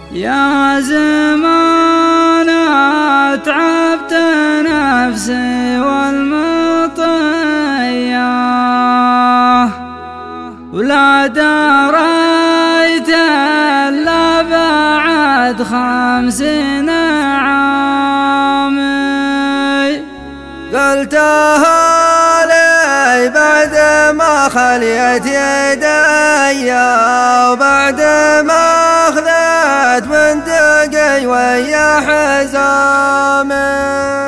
يا زمان تعبت نفسي والمطية ولا دريت إلا بعد 50 عامي قلتها لي بعد ما خليت يدي وبعد ما أخذت بندقي ويا حزامي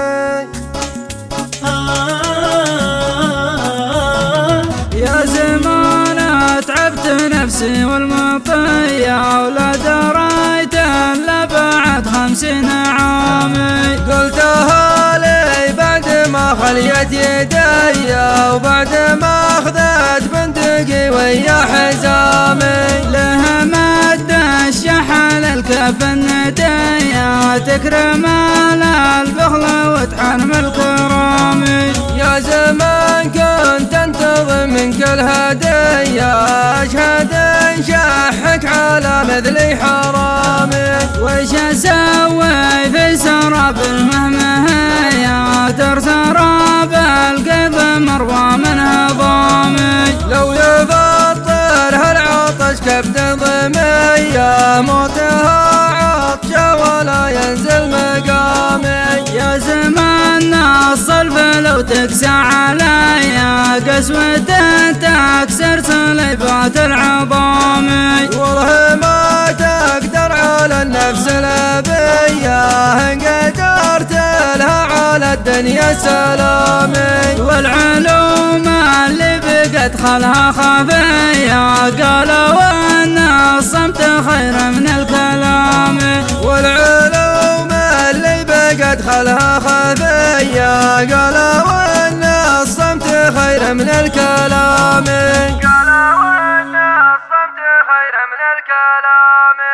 يا زمان تعبت نفسي والمطية ولا دريت إلا بعد 50 عامي قلتها لي بعد ما خليت يدي وبعد ما أخذت بندقي ويا حزامي لها مد الشحل الكفن ندية تكرم البخل وتحرم الكرامي يا زمان كنت انتظر منك الهدية أشهد إن شحك على مثلي حرامي وش أسوي في سراب المهمهية ترسراب القيض مروى من هضامي لو يبطل هالعطش كبد ضمية موتها عطشة ولا ينزل مقامي يا زمان الصلب لو تقسى عليا قسوة تكسر صليبات العظامي والله ما تقدر على النفس الأبية إن قدرت لها على الدنيا سلامي والعلوم اللي بقت خلها خفية قالوا ان الصمت خير من الكلام والعلوم اللي بقت خلها خفية قالوا ان الصمت خير من الكلام قالوا ان الصمت خير من الكلام